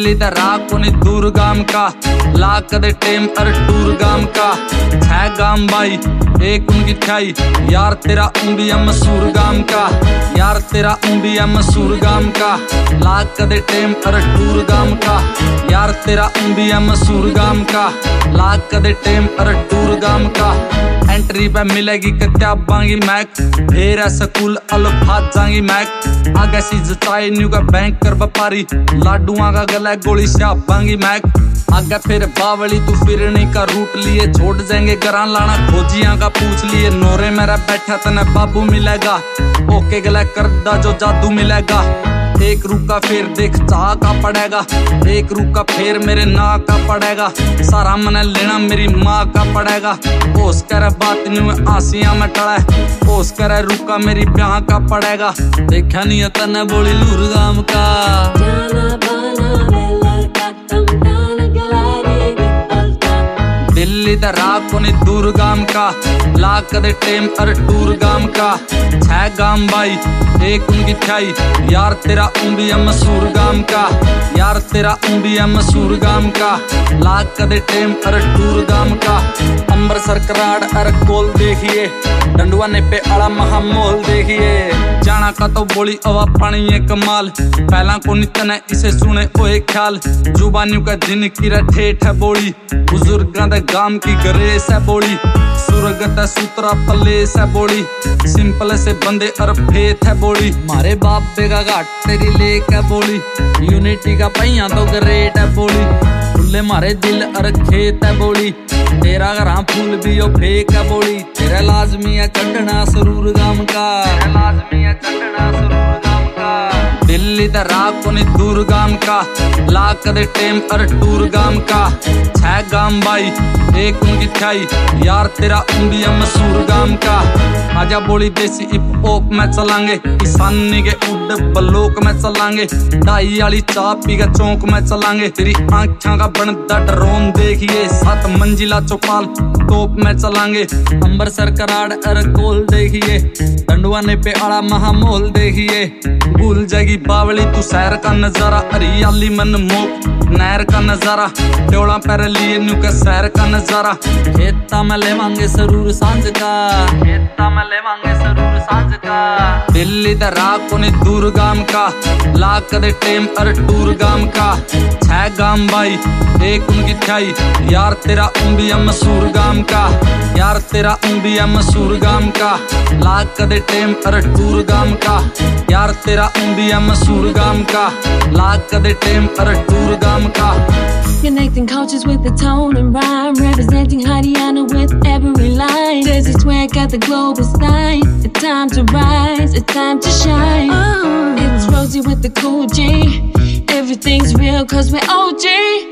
दिल्ली दा राह कोनी दूर गाम का, ला कदे टेम अर टूर गाम का। है गाम भाई एक उनकी ठाई, यार तेरा उंबिया मसूर गाम का, यार तेरा उंबिया मसूर गाम का। ला कदे टेम अर टूर गाम का, यार तेरा उंबिया मसूर गाम का। ला कदे टेम अर टूर गाम का। एंट्री पे मिलेगी किताबांगी मैक, फिर है स्कूल अल्फाज जांगी मैक। आगे सी जचाई न्यू का बैंक कर व्यापारी, लाडुआ का गला गोली श्यापांगी मैक। आगे फिर बावली तू फिरनी का रूट लिए, छोड़ जाएंगे गरान लाना खोजियां का पूछ लिए। नोरे मेरा बैठा तने बाबू मिलेगा, ओके गला करदा जो जादू मिलेगा। एक रुका फिर देख चाह का पड़ेगा, एक रुका फिर मेरे ना का पड़ेगा। सारा मन लेना मेरी माँ का पड़ेगा। ओस करे बात न्यू आसिया में टड़ा, ओस करे रुका मेरी ब्याह का पड़ेगा। देखा नहीं है तने बोली लूर गाम का। दिल्ली दा राह कोनी दूर गाम का, ला कदे टेम अर टूर गाम का। है गाम भाई एक उनकी ठाई, यार तेरा उंबिया मसूर गाम का, यार तेरा उंबिया मसूर गाम का। ला कदे टेम अर टूर गाम का। अमृतसर कराड़ अर कोल देखिए, डंडुआ ने पे अड़ा महामोल देखिए। जाना का तो बोली अवा पानी ये कमाल, पहला को नितने इसे सुने ओए ख्याल। जुबानियों का जिन की ठेठ है बोली, बुजुर्गां दे गाम की गरेस है बोली। सुरगत है सूत्रा पलेस है बोली, सिंपल से बंदे अर फेथ है बोली। मारे बाप बेगा घाट तेरी लेक है बोली, यूनिटी का पहिया तो ग्रेट है बोली। फुल्ले मारे दिल अर खेत है बोली, तेरा घरा फूल भी ओ फेक है बोली। तेरा लाजमी है चढ़ना सरूर गाम का, तेरा लाजमी है चढ़ना सरूर गाम का। दिल्ली दा राह कोनी दूर गाम का, ला कदे टेम अर टूर गाम का। है गाम भाई एक उनकी ठाई, यार तेरा उंबिया मसूर गाम का। आजा बोली देसी हिप हॉप में चलांगे, किसानी के उड बलोक में चलांगे। ढाई वाली चाह पी के चौक में चलांगे। तेरी आंखों का बनदा ड्रोन देखिए, 7 मंजिला चौपाल टॉप में चलांगे। अमृतसर कराड़ अर कोल देखिए, डंडुआ ने पे आड़ा महामोल देखिए। भूल जाएगी बावली तू शहर का नजारा, हरियाली मनमोहक नहर का नजारा। डोला पैर लिए न्यू का शहर का नजारा। खेता में लेवांगे सरूर सांझ का, खेता में लेवांगे सरूर सांझ का। दिल्ली दा राह कोनी दूर गाम का, ला कदे टेम अर टूर गाम का। है गाम भाई एक उनकी ठाई, यार तेरा उंबिया मसूर गाम का, यार तेरा उंबिया मसूर गाम का। ला कदे टेम अर टूर गाम का, यार तेरा उंबिया मसूर गाम का। ला कदे टेम अर टूर गाम का। Connecting cultures with the tone and rhyme, representing Haryana with every line. This is where I got the global sign. It's time to rise, it's time to shine. It's Rosie with the cool G. Everything's real 'cause we're OG.